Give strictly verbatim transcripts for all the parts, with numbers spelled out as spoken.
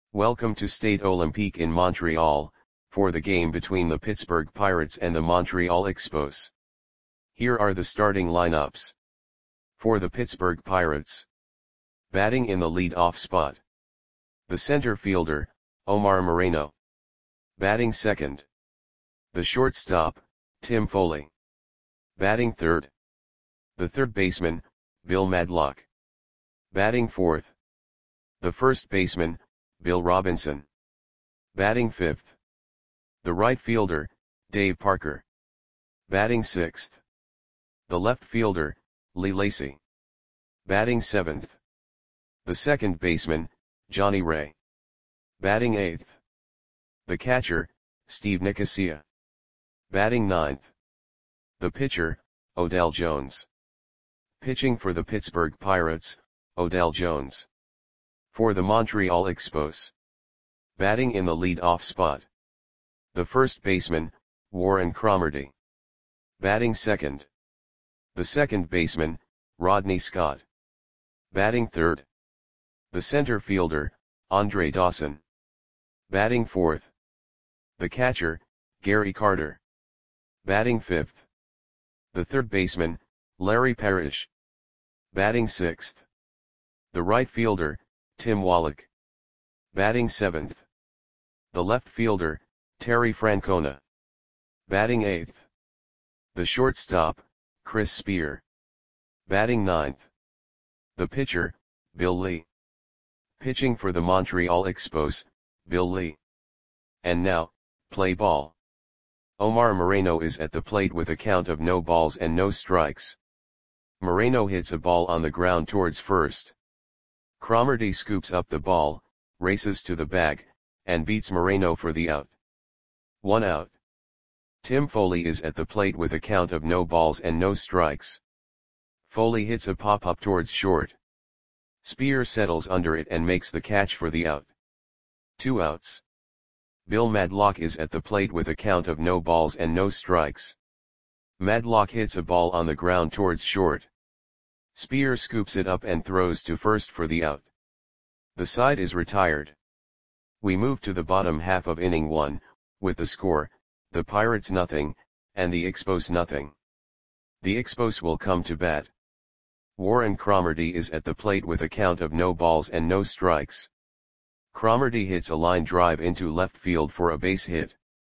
Welcome to Stade Olympique in Montreal, for the game between the Pittsburgh Pirates and the Montreal Expos. Here are the starting lineups. For the Pittsburgh Pirates. Batting in the lead-off spot. The center fielder, Omar Moreno. Batting second. The shortstop, Tim Foley. Batting third. The third baseman, Bill Madlock. Batting fourth. The first baseman, Bill Robinson. Batting fifth. The right fielder, Dave Parker. Batting sixth. The left fielder, Lee Lacy. Batting seventh. The second baseman, Johnny Ray. Batting eighth. The catcher, Steve Nicosia. Batting ninth. The pitcher, Odell Jones. Pitching for the Pittsburgh Pirates, Odell Jones. For the Montreal Expos. Batting in the lead-off spot. The first baseman, Warren Cromartie. Batting second. The second baseman, Rodney Scott. Batting third. The center fielder, Andre Dawson. Batting fourth. The catcher, Gary Carter. Batting fifth. The third baseman, Larry Parrish. Batting sixth. The right fielder, Tim Wallach. Batting seventh. The left fielder, Terry Francona. Batting eighth. The shortstop, Chris Spear. Batting ninth. The pitcher, Bill Lee. Pitching for the Montreal Expos, Bill Lee. And now, play ball. Omar Moreno is at the plate with a count of no balls and no strikes. Moreno hits a ball on the ground towards first. Cromartie scoops up the ball, races to the bag, and beats Moreno for the out. One out. Tim Foley is at the plate with a count of no balls and no strikes. Foley hits a pop-up towards short. Spear settles under it and makes the catch for the out. Two outs. Bill Madlock is at the plate with a count of no balls and no strikes. Madlock hits a ball on the ground towards short. Spear scoops it up and throws to first for the out. The side is retired. We move to the bottom half of inning one, with the score, the Pirates nothing, and the Expos nothing. The Expos will come to bat. Warren Cromartie is at the plate with a count of no balls and no strikes. Cromartie hits a line drive into left field for a base hit.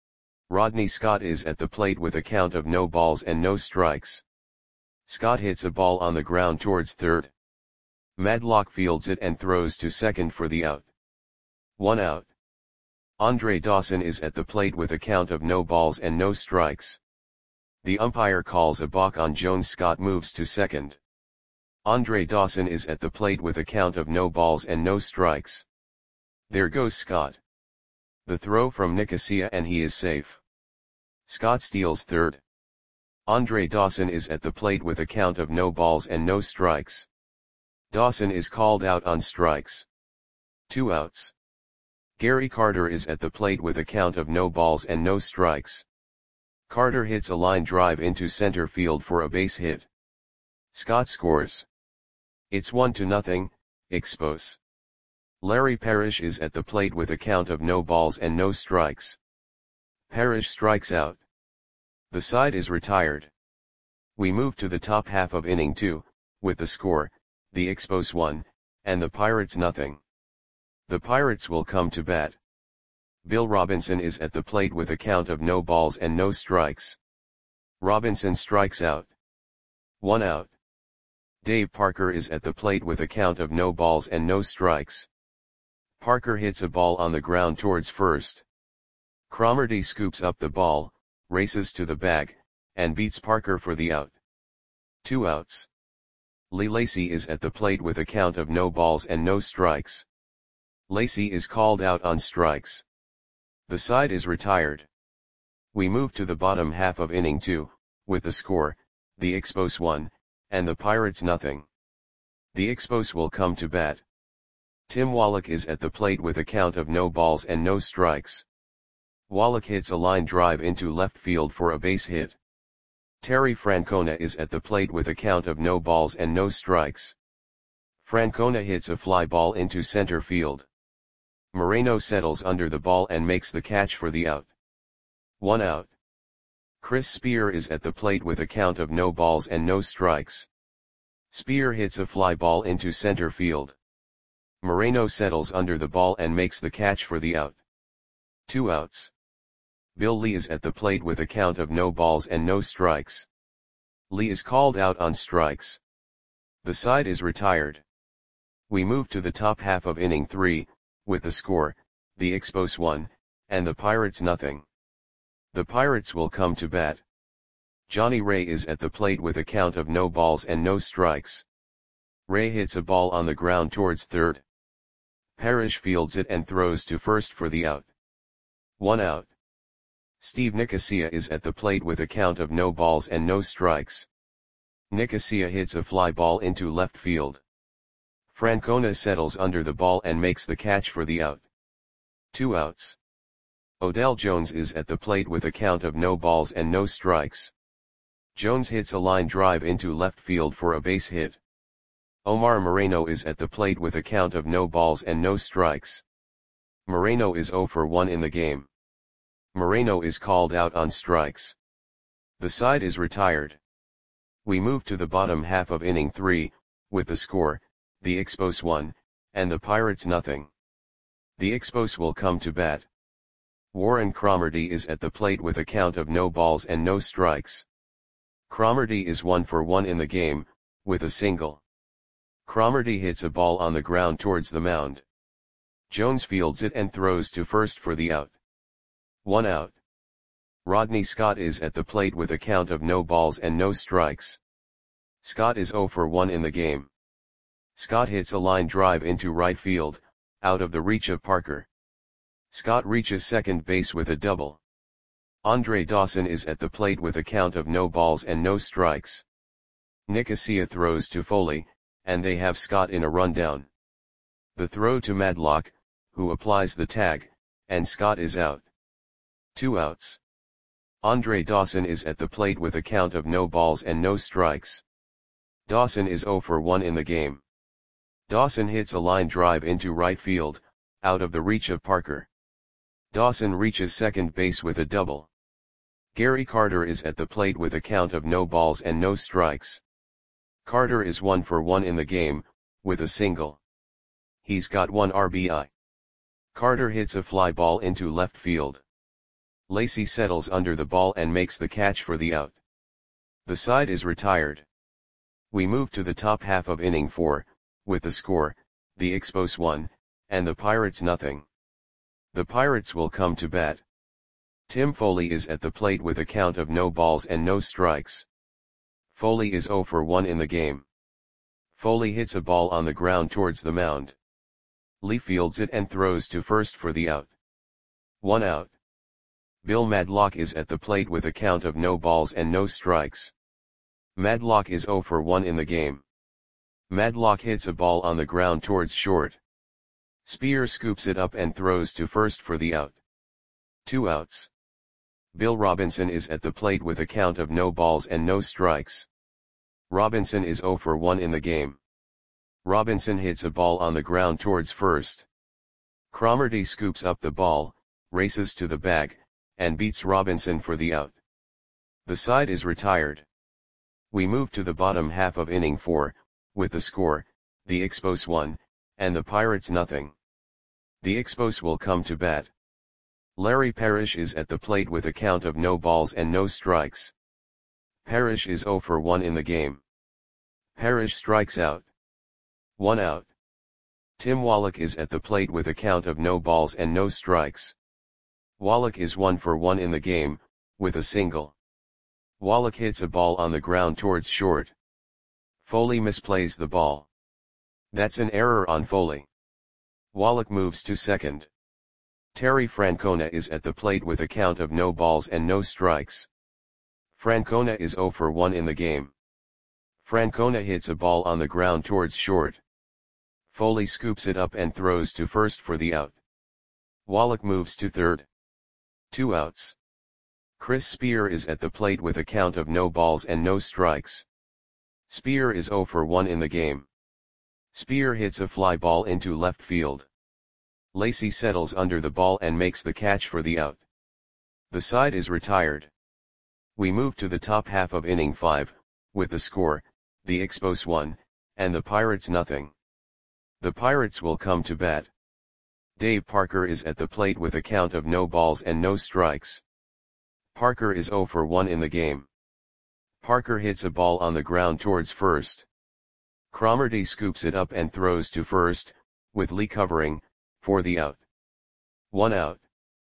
Rodney Scott is at the plate with a count of no balls and no strikes. Scott hits a ball on the ground towards third. Madlock fields it and throws to second for the out. One out. Andre Dawson is at the plate with a count of no balls and no strikes. The umpire calls a balk on Jones. Scott moves to second. Andre Dawson is at the plate with a count of no balls and no strikes. There goes Scott. The throw from Nicosia and he is safe. Scott steals third. Andre Dawson is at the plate with a count of no balls and no strikes. Dawson is called out on strikes. Two outs. Gary Carter is at the plate with a count of no balls and no strikes. Carter hits a line drive into center field for a base hit. Scott scores. It's one to nothing, Expos. Larry Parrish is at the plate with a count of no balls and no strikes. Parrish strikes out. The side is retired. We move to the top half of inning two, with the score, the Expos one, and the Pirates nothing. The Pirates will come to bat. Bill Robinson is at the plate with a count of no balls and no strikes. Robinson strikes out. One out. Dave Parker is at the plate with a count of no balls and no strikes. Parker hits a ball on the ground towards first. Cromartie scoops up the ball, races to the bag, and beats Parker for the out. Two outs. Lee Lacy is at the plate with a count of no balls and no strikes. Lacy is called out on strikes. The side is retired. We move to the bottom half of inning two, with the score, the Expos one, and the Pirates nothing. The Expos will come to bat. Tim Wallach is at the plate with a count of no balls and no strikes. Wallach hits a line drive into left field for a base hit. Terry Francona is at the plate with a count of no balls and no strikes. Francona hits a fly ball into center field. Moreno settles under the ball and makes the catch for the out. One out. Chris Spear is at the plate with a count of no balls and no strikes. Spear hits a fly ball into center field. Moreno settles under the ball and makes the catch for the out. Two outs. Bill Lee is at the plate with a count of no balls and no strikes. Lee is called out on strikes. The side is retired. We move to the top half of inning three, with the score, the Expos one, and the Pirates nothing. The Pirates will come to bat. Johnny Ray is at the plate with a count of no balls and no strikes. Ray hits a ball on the ground towards third. Parrish fields it and throws to first for the out. One out. Steve Nicosia is at the plate with a count of no balls and no strikes. Nicosia hits a fly ball into left field. Francona settles under the ball and makes the catch for the out. Two outs. Odell Jones is at the plate with a count of no balls and no strikes. Jones hits a line drive into left field for a base hit. Omar Moreno is at the plate with a count of no balls and no strikes. Moreno is zero for one in the game. Moreno is called out on strikes. The side is retired. We move to the bottom half of inning three, with the score, the Expos one, and the Pirates nothing. The Expos will come to bat. Warren Cromartie is at the plate with a count of no balls and no strikes. Cromartie is one for one in the game, with a single. Cromartie hits a ball on the ground towards the mound. Jones fields it and throws to first for the out. One out. Rodney Scott is at the plate with a count of no balls and no strikes. Scott is zero for one in the game. Scott hits a line drive into right field, out of the reach of Parker. Scott reaches second base with a double. Andre Dawson is at the plate with a count of no balls and no strikes. Nicosia throws to Foley, and they have Scott in a rundown. The throw to Madlock, who applies the tag, and Scott is out. Two outs. Andre Dawson is at the plate with a count of no balls and no strikes. Dawson is zero for one in the game. Dawson hits a line drive into right field, out of the reach of Parker. Dawson reaches second base with a double. Gary Carter is at the plate with a count of no balls and no strikes. Carter is one for one in the game, with a single. He's got one R B I. Carter hits a fly ball into left field. Lacey settles under the ball and makes the catch for the out. The side is retired. We move to the top half of inning four, with the score, the Expos one, and the Pirates nothing. The Pirates will come to bat. Tim Foley is at the plate with a count of no balls and no strikes. Foley is zero for one in the game. Foley hits a ball on the ground towards the mound. Lee fields it and throws to first for the out. One out. Bill Madlock is at the plate with a count of no balls and no strikes. Madlock is zero for one in the game. Madlock hits a ball on the ground towards short. Spear scoops it up and throws to first for the out. Two outs. Bill Robinson is at the plate with a count of no balls and no strikes. Robinson is zero for one in the game. Robinson hits a ball on the ground towards first. Cromartie scoops up the ball, races to the bag, and beats Robinson for the out. The side is retired. We move to the bottom half of inning four, with the score, the Expos one, and the Pirates nothing. The Expos will come to bat. Larry Parrish is at the plate with a count of no balls and no strikes. Parrish is zero for one in the game. Parrish strikes out. One out. Tim Wallach is at the plate with a count of no balls and no strikes. Wallach is one for one in the game, with a single. Wallach hits a ball on the ground towards short. Foley misplays the ball. That's an error on Foley. Wallach moves to second. Terry Francona is at the plate with a count of no balls and no strikes. Francona is zero for one in the game. Francona hits a ball on the ground towards short. Foley scoops it up and throws to first for the out. Wallach moves to third. Two outs. Chris Spear is at the plate with a count of no balls and no strikes. Spear is zero for one in the game. Spear hits a fly ball into left field. Lacy settles under the ball and makes the catch for the out. The side is retired. We move to the top half of inning five, with the score, the Expos one, and the Pirates nothing. The Pirates will come to bat. Dave Parker is at the plate with a count of no balls and no strikes. Parker is oh for one in the game. Parker hits a ball on the ground towards first. Cromartie scoops it up and throws to first, with Lee covering, for the out. One out.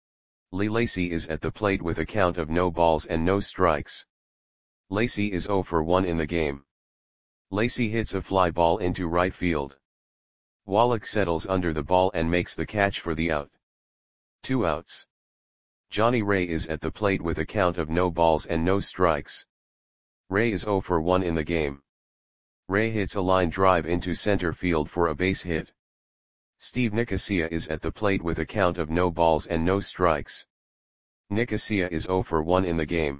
Lee Lacy is at the plate with a count of no balls and no strikes. Lacy is oh for one in the game. Lacy hits a fly ball into right field. Wallach settles under the ball and makes the catch for the out. Two outs. Johnny Ray is at the plate with a count of no balls and no strikes. Ray is oh for one in the game. Ray hits a line drive into center field for a base hit. Steve Nicosia is at the plate with a count of no balls and no strikes. Nicosia is oh for one in the game.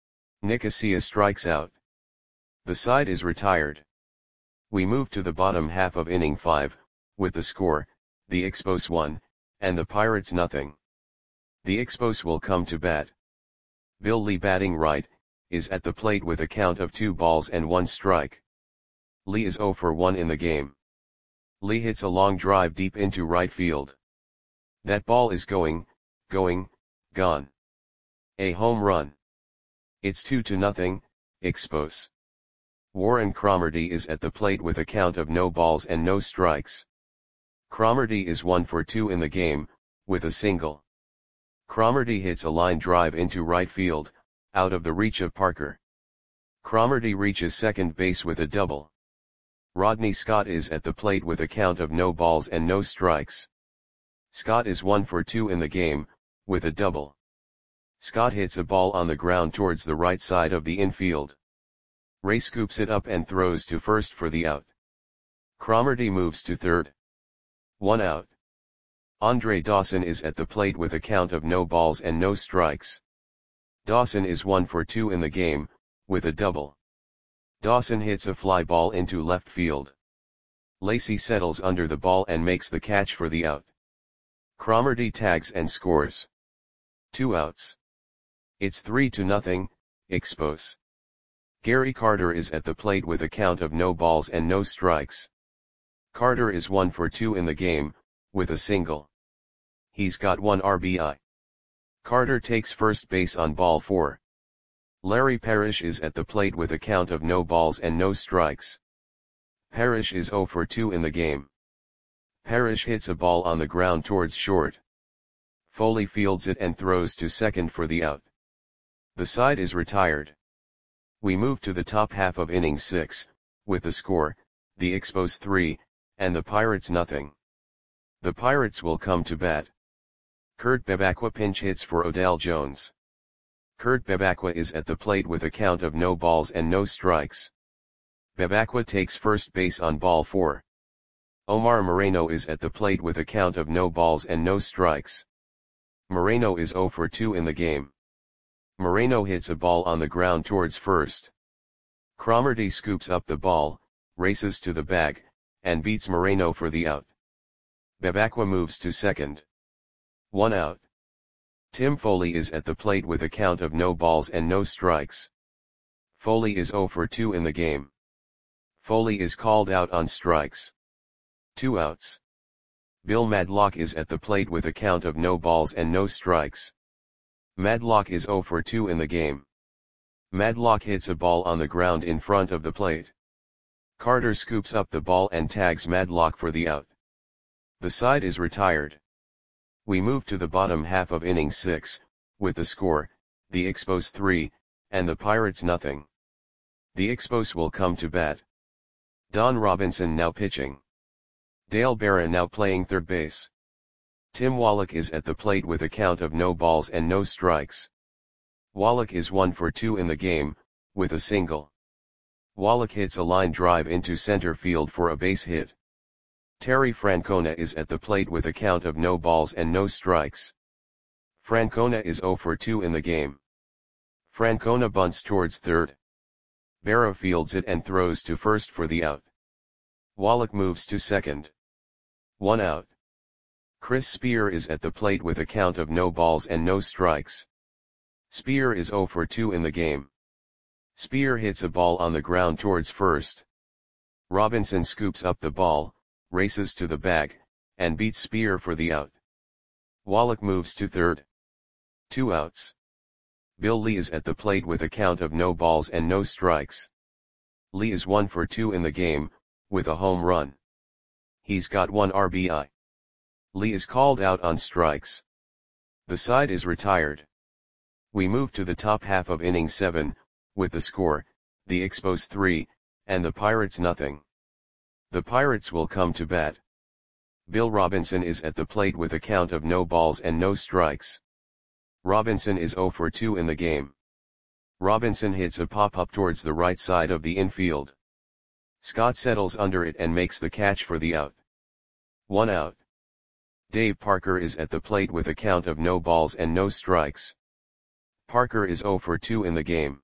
Nicosia strikes out. The side is retired. We move to the bottom half of inning five, with the score, the Expos one, and the Pirates nothing. The Expos will come to bat. Bill Lee, batting right, is at the plate with a count of two balls and one strike. Lee is oh for one in the game. Lee hits a long drive deep into right field. That ball is going, going, gone. A home run. It's two to nothing, Expos. Warren Cromartie is at the plate with a count of no balls and no strikes. Cromartie is one for two in the game, with a single. Cromartie hits a line drive into right field, out of the reach of Parker. Cromartie reaches second base with a double. Rodney Scott is at the plate with a count of no balls and no strikes. Scott is one for two in the game, with a double. Scott hits a ball on the ground towards the right side of the infield. Ray scoops it up and throws to first for the out. Cromartie moves to third. One out. Andre Dawson is at the plate with a count of no balls and no strikes. Dawson is one for two in the game, with a double. Dawson hits a fly ball into left field. Lacy settles under the ball and makes the catch for the out. Cromartie tags and scores. Two outs. It's three to nothing, Expos. Gary Carter is at the plate with a count of no balls and no strikes. Carter is one for two in the game, with a single. He's got one R B I. Carter takes first base on ball four. Larry Parrish is at the plate with a count of no balls and no strikes. Parrish is oh for two in the game. Parrish hits a ball on the ground towards short. Foley fields it and throws to second for the out. The side is retired. We move to the top half of inning six, with the score, the Expos three, and the Pirates nothing. The Pirates will come to bat. Kurt Bevacqua pinch hits for Odell Jones. Kurt Bevacqua is at the plate with a count of no balls and no strikes. Bevacqua takes first base on ball four. Omar Moreno is at the plate with a count of no balls and no strikes. Moreno is oh for two in the game. Moreno hits a ball on the ground towards first. Cromartie scoops up the ball, races to the bag, and beats Moreno for the out. Bevacqua moves to second. One out. Tim Foley is at the plate with a count of no balls and no strikes. Foley is oh for two in the game. Foley is called out on strikes. Two outs. Bill Madlock is at the plate with a count of no balls and no strikes. Madlock is oh for two in the game. Madlock hits a ball on the ground in front of the plate. Carter scoops up the ball and tags Madlock for the out. The side is retired. We move to the bottom half of inning six, with the score, the Expos three, and the Pirates nothing. The Expos will come to bat. Don Robinson now pitching. Dale Berra now playing third base. Tim Wallach is at the plate with a count of no balls and no strikes. Wallach is one for two in the game, with a single. Wallach hits a line drive into center field for a base hit. Terry Francona is at the plate with a count of no balls and no strikes. Francona is oh for two in the game. Francona bunts towards third. Berra fields it and throws to first for the out. Wallach moves to second. One out. Chris Spear is at the plate with a count of no balls and no strikes. Spear is zero for two in the game. Spear hits a ball on the ground towards first. Robinson scoops up the ball, races to the bag, and beats Spear for the out. Wallach moves to third. Two outs. Bill Lee is at the plate with a count of no balls and no strikes. Lee is one for two in the game, with a home run. He's got one R B I. Lee is called out on strikes. The side is retired. We move to the top half of inning seven, with the score, the Expos three, and the Pirates nothing. The Pirates will come to bat. Bill Robinson is at the plate with a count of no balls and no strikes. Robinson is zero for two in the game. Robinson hits a pop-up towards the right side of the infield. Scott settles under it and makes the catch for the out. One out. Dave Parker is at the plate with a count of no balls and no strikes. Parker is zero for two in the game.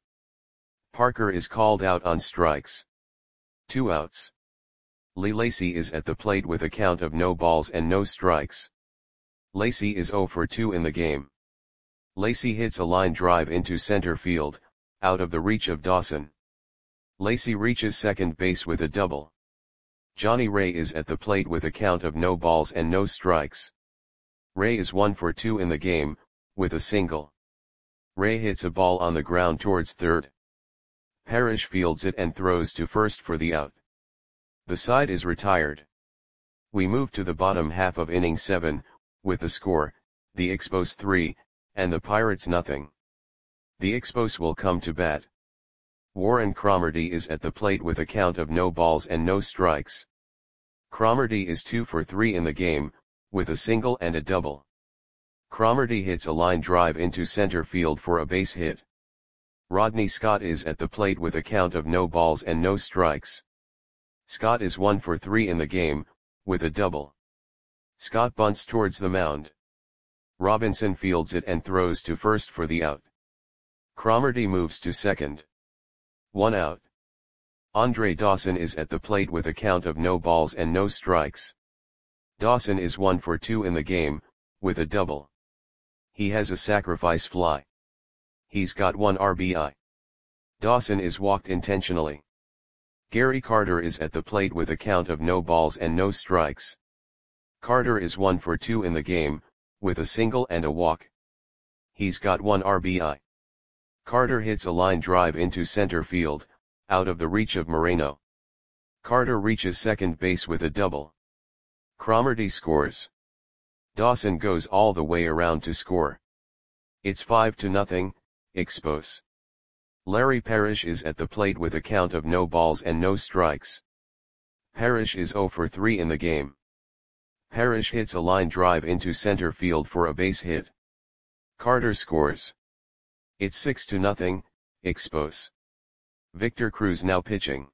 Parker is called out on strikes. Two outs. Lee Lacy is at the plate with a count of no balls and no strikes. Lacy is zero for two in the game. Lacy hits a line drive into center field, out of the reach of Dawson. Lacy reaches second base with a double. Johnny Ray is at the plate with a count of no balls and no strikes. Ray is one for two in the game, with a single. Ray hits a ball on the ground towards third. Parrish fields it and throws to first for the out. The side is retired. We move to the bottom half of inning seven, with the score, the Expos three, and the Pirates nothing. The Expos will come to bat. Warren Cromartie is at the plate with a count of no balls and no strikes. Cromartie is two for three in the game, with a single and a double. Cromartie hits a line drive into center field for a base hit. Rodney Scott is at the plate with a count of no balls and no strikes. Scott is one for three in the game, with a double. Scott bunts towards the mound. Robinson fields it and throws to first for the out. Cromartie moves to second. One out. Andre Dawson is at the plate with a count of no balls and no strikes. Dawson is one for two in the game, with a double. He has a sacrifice fly. He's got one R B I. Dawson is walked intentionally. Gary Carter is at the plate with a count of no balls and no strikes. Carter is one for two in the game, with a single and a walk. He's got one R B I. Carter hits a line drive into center field, out of the reach of Moreno. Carter reaches second base with a double. Cromartie scores. Dawson goes all the way around to score. It's five to nothing, Expos. Larry Parrish is at the plate with a count of no balls and no strikes. Parrish is zero for three in the game. Parrish hits a line drive into center field for a base hit. Carter scores. It's six to nothing, Expos. Victor Cruz now pitching.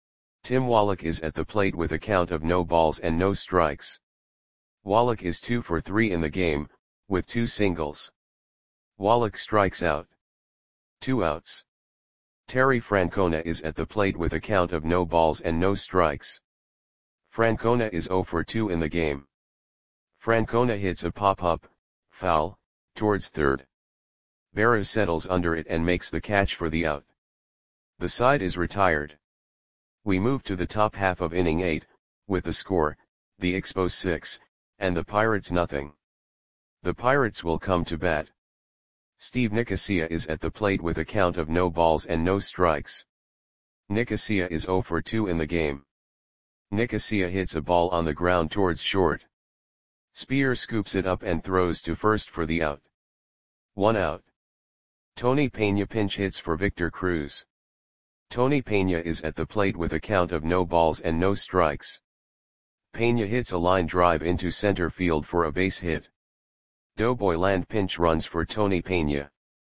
Tim Wallach is at the plate with a count of no balls and no strikes. Wallach is two for three in the game, with two singles. Wallach strikes out. Two outs. Terry Francona is at the plate with a count of no balls and no strikes. Francona is zero for two in the game. Francona hits a pop-up, foul, towards third. Berra settles under it and makes the catch for the out. The side is retired. We move to the top half of inning eight, with the score, the Expos six, and the Pirates nothing. The Pirates will come to bat. Steve Nicosia is at the plate with a count of no balls and no strikes. Nicosia is zero for two in the game. Nicosia hits a ball on the ground towards short. Spear scoops it up and throws to first for the out. One out. Tony Pena pinch hits for Victor Cruz. Tony Pena is at the plate with a count of no balls and no strikes. Pena hits a line drive into center field for a base hit. Doughboy Land pinch runs for Tony Pena.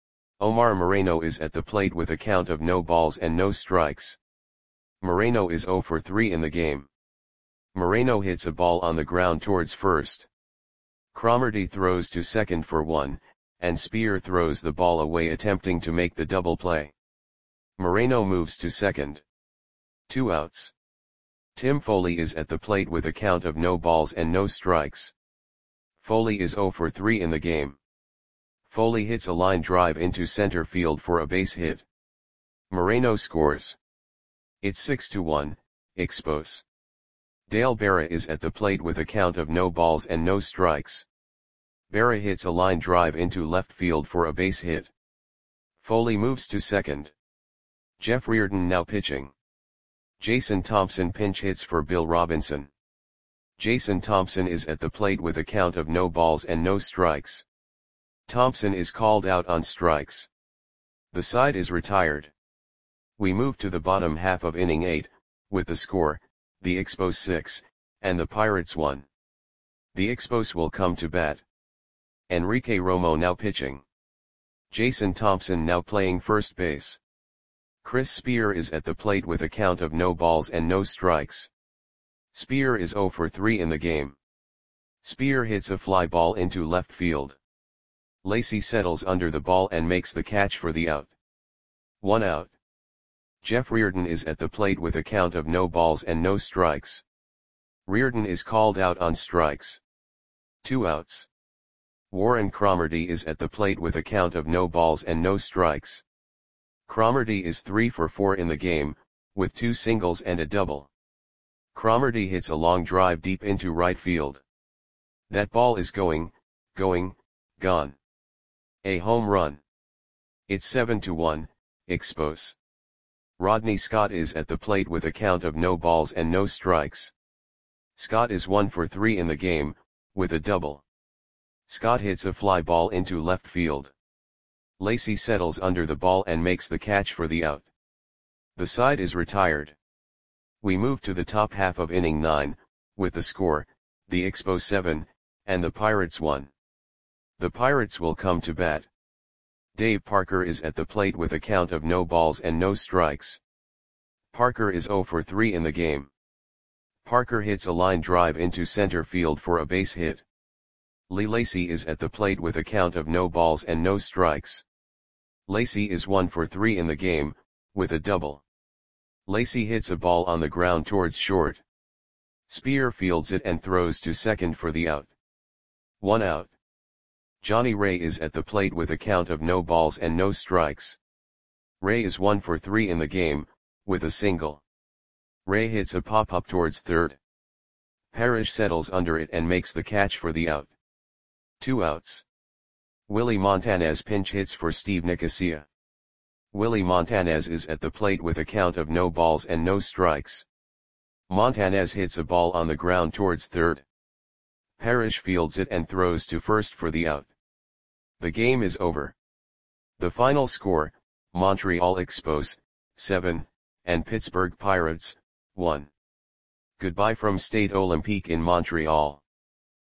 Omar Moreno is at the plate with a count of no balls and no strikes. Moreno is zero for three in the game. Moreno hits a ball on the ground towards first. Cromartie throws to second for one, and Spear throws the ball away attempting to make the double play. Moreno moves to second. Two outs. Tim Foley is at the plate with a count of no balls and no strikes. Foley is zero for three in the game. Foley hits a line drive into center field for a base hit. Moreno scores. It's six to one, Expos. Dale Berra is at the plate with a count of no balls and no strikes. Berra hits a line drive into left field for a base hit. Foley moves to second. Jeff Reardon now pitching. Jason Thompson pinch hits for Bill Robinson. Jason Thompson is at the plate with a count of no balls and no strikes. Thompson is called out on strikes. The side is retired. We move to the bottom half of inning eight, with the score, the Expos six, and the Pirates one. The Expos will come to bat. Enrique Romo now pitching. Jason Thompson now playing first base. Chris Spear is at the plate with a count of no balls and no strikes. Spear is zero for three in the game. Spear hits a fly ball into left field. Lacy settles under the ball and makes the catch for the out. One out. Jeff Reardon is at the plate with a count of no balls and no strikes. Reardon is called out on strikes. Two outs. Warren Cromartie is at the plate with a count of no balls and no strikes. Cromartie is three for four in the game, with two singles and a double. Cromartie hits a long drive deep into right field. That ball is going, going, gone. A home run. It's seven to one, Expos. Rodney Scott is at the plate with a count of no balls and no strikes. Scott is one for three in the game, with a double. Scott hits a fly ball into left field. Lacy settles under the ball and makes the catch for the out. The side is retired. We move to the top half of inning nine, with the score, the Expos seven, and the Pirates one. The Pirates will come to bat. Dave Parker is at the plate with a count of no balls and no strikes. Parker is zero for three in the game. Parker hits a line drive into center field for a base hit. Lee Lacy is at the plate with a count of no balls and no strikes. Lacy is one for three in the game, with a double. Lacy hits a ball on the ground towards short. Spear fields it and throws to second for the out. One out. Johnny Ray is at the plate with a count of no balls and no strikes. Ray is one for three in the game, with a single. Ray hits a pop-up towards third. Parrish settles under it and makes the catch for the out. Two outs. Willie Montanez pinch hits for Steve Nicosia. Willie Montanez is at the plate with a count of no balls and no strikes. Montanez hits a ball on the ground towards third. Parrish fields it and throws to first for the out. The game is over. The final score, Montreal Expos, seven, and Pittsburgh Pirates, one. Goodbye from Stade Olympique in Montreal.